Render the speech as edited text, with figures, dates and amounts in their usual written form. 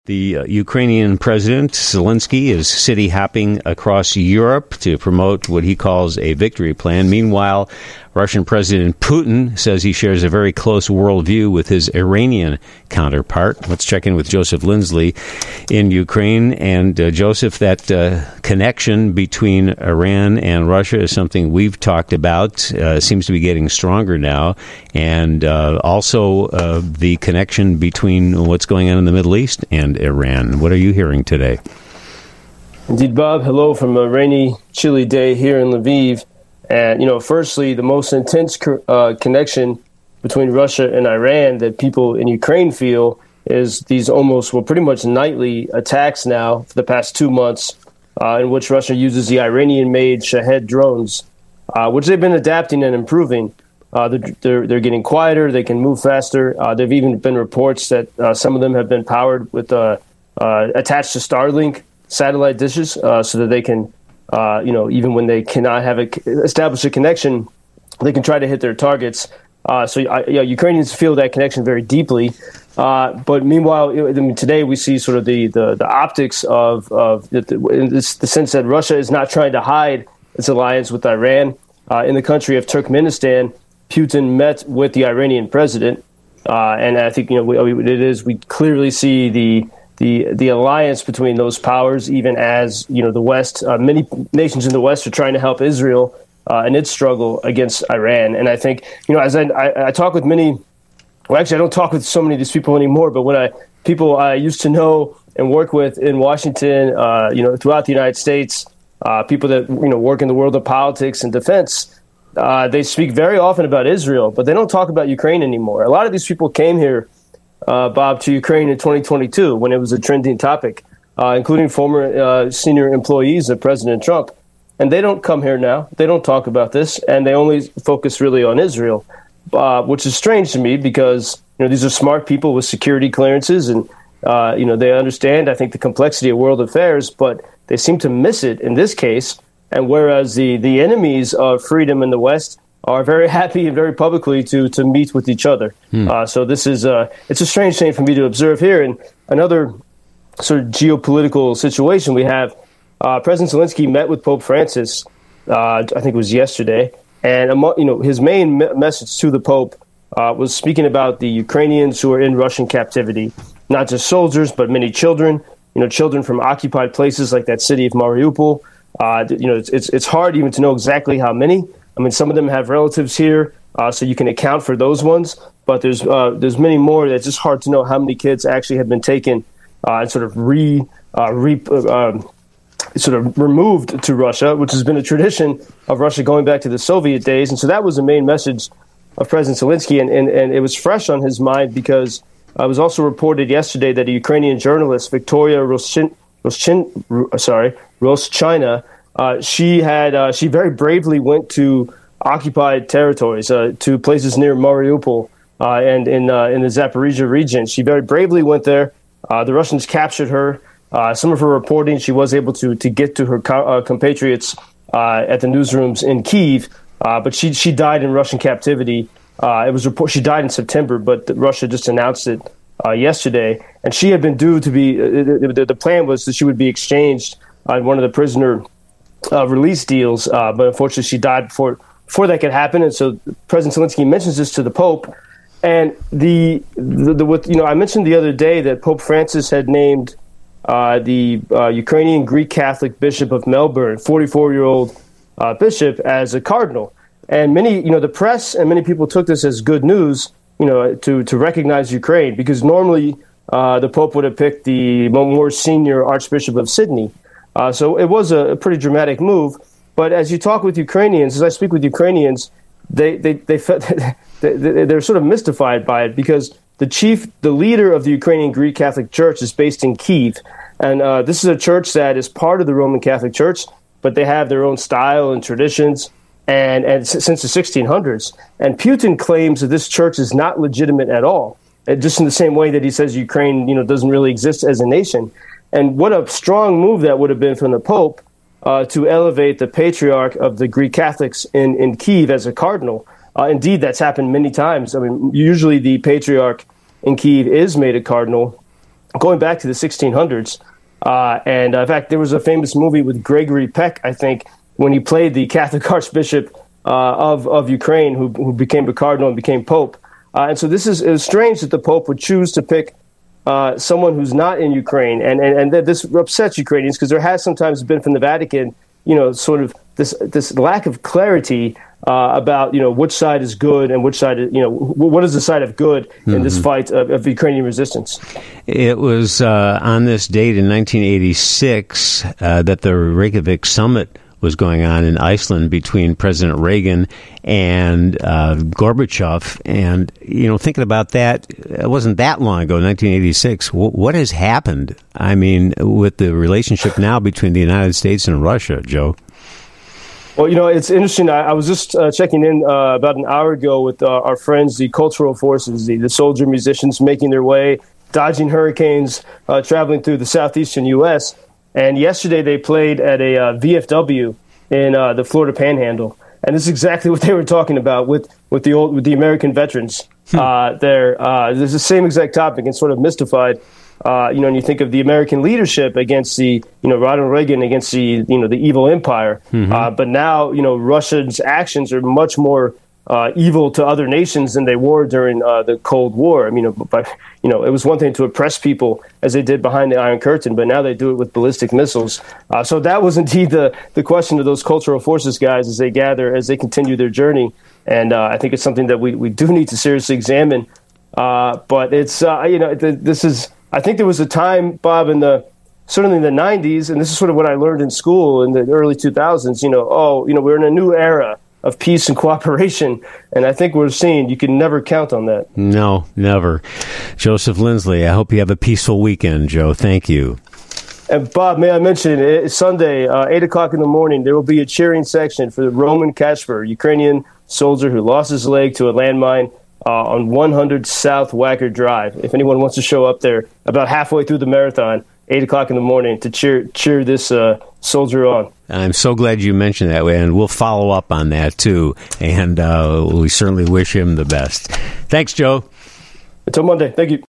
The Ukrainian President Zelensky is city-hopping across Europe to promote what he calls a victory plan. Meanwhile, Russian President Putin says he shares a very close worldview with his Iranian counterpart. Let's check in with Joseph Lindsley in Ukraine. And Joseph, that connection between Iran and Russia is something we've talked about. Seems to be getting stronger now. And also the connection between what's going on in the Middle East and Iran. What are you hearing today? Indeed, Bob. Hello from a rainy, chilly day here in Lviv. And, firstly, the most intense connection between Russia and Iran that people in Ukraine feel is these pretty much nightly attacks now for the past 2 months in which Russia uses the Iranian-made Shahed drones, which they've been adapting and improving. They're getting quieter. They can move faster. There have even been reports that some of them have been powered with attached to Starlink satellite dishes so that they can, even when they cannot establish a connection, they can try to hit their targets. Ukrainians feel that connection very deeply. But meanwhile, today we see sort of the optics of the sense that Russia is not trying to hide its alliance with Iran. In the country of Turkmenistan, Putin met with the Iranian president, and I think we clearly see the alliance between those powers, even as the West, many nations in the West are trying to help Israel in its struggle against Iran. And I think as I talk with many, well, actually I don't talk with so many of these people anymore, but people I used to know and work with in Washington, throughout the United States, people that work in the world of politics and defense. They speak very often about Israel, but they don't talk about Ukraine anymore. A lot of these people came here, Bob, to Ukraine in 2022 when it was a trending topic, including former senior employees of President Trump. And they don't come here now. They don't talk about this, and they only focus really on Israel, which is strange to me because these are smart people with security clearances, and they understand, I think, the complexity of world affairs, but they seem to miss it in this case. And whereas the enemies of freedom in the West are very happy and very publicly to meet with each other. So this is it's a strange thing for me to observe here. And another sort of geopolitical situation we have, President Zelensky met with Pope Francis, I think it was yesterday. And his main message to the Pope was speaking about the Ukrainians who are in Russian captivity, not just soldiers, but many children, children from occupied places like that city of Mariupol. It's hard even to know exactly how many. I mean, some of them have relatives here, so you can account for those ones. But there's many more that's just hard to know how many kids actually have been taken and sort of removed to Russia, which has been a tradition of Russia going back to the Soviet days. And so that was the main message of President Zelensky, and it was fresh on his mind because it was also reported yesterday that a Ukrainian journalist, Victoria Roschina, she very bravely went to occupied territories, to places near Mariupol and in the Zaporizhia region. She very bravely went there. The Russians captured her. Some of her reporting, she was able to get to her compatriots at the newsrooms in Kyiv, but she died in Russian captivity. It was reported she died in September, but Russia just announced it yesterday. And she had been due to be. The plan was that she would be exchanged on one of the prisoner release deals, but unfortunately she died before that could happen. And so President Zelensky mentions this to the Pope. And I mentioned the other day that Pope Francis had named the Ukrainian Greek Catholic Bishop of Melbourne, 44-year-old bishop, as a cardinal. And many, the press and many people took this as good news, to recognize Ukraine, because normally the Pope would have picked the more senior Archbishop of Sydney. So it was a pretty dramatic move. But as you talk with Ukrainians, as I speak with Ukrainians, they're sort of mystified by it, because the leader of the Ukrainian Greek Catholic Church is based in Kyiv. And this is a church that is part of the Roman Catholic Church, but they have their own style and traditions and since the 1600s. And Putin claims that this church is not legitimate at all, just in the same way that he says Ukraine, doesn't really exist as a nation. And what a strong move that would have been from the Pope to elevate the patriarch of the Greek Catholics in Kyiv as a cardinal. Indeed, that's happened many times. I mean, usually the patriarch in Kyiv is made a cardinal, going back to the 1600s. And in fact, there was a famous movie with Gregory Peck, I think, when he played the Catholic Archbishop of Ukraine, who became a cardinal and became Pope. And so it was strange that the Pope would choose to pick someone who's not in Ukraine, and that this upsets Ukrainians because there has sometimes been from the Vatican, sort of this lack of clarity about which side is good and which side is, what is the side of good in this fight of Ukrainian resistance. It was on this date in 1986 that the Reykjavik summit was going on in Iceland between President Reagan and Gorbachev. And, thinking about that, it wasn't that long ago, 1986. What has happened, with the relationship now between the United States and Russia, Joe? Well, it's interesting. I was just checking in about an hour ago with our friends, the cultural forces, the soldier musicians making their way, dodging hurricanes, traveling through the southeastern U.S., and yesterday they played at a VFW in the Florida Panhandle, and this is exactly what they were talking about with the American veterans. There's the same exact topic and sort of mystified. And you think of the American leadership against the Ronald Reagan against the the evil empire, but now Russia's actions are much more evil to other nations than they were during the Cold War. It was one thing to oppress people as they did behind the Iron Curtain, but now they do it with ballistic missiles. So that was indeed the question of those cultural forces guys as they continue their journey. And I think it's something that we do need to seriously examine. But it's this is. I think there was a time, Bob, certainly in the 90s, and this is sort of what I learned in school in the early 2000s. We're in a new era of peace and cooperation, and I think we're seeing you can never count on that. No, never. Joseph Lindsley, I hope you have a peaceful weekend, Joe. Thank you. And Bob, may I mention, Sunday, 8 o'clock in the morning, there will be a cheering section for Roman Kachper, Ukrainian soldier who lost his leg to a landmine on 100 South Wacker Drive. If anyone wants to show up there about halfway through the marathon, 8 o'clock in the morning, to cheer this soldier on. I'm so glad you mentioned that, and we'll follow up on that, too. And we certainly wish him the best. Thanks, Joe. Until Monday. Thank you.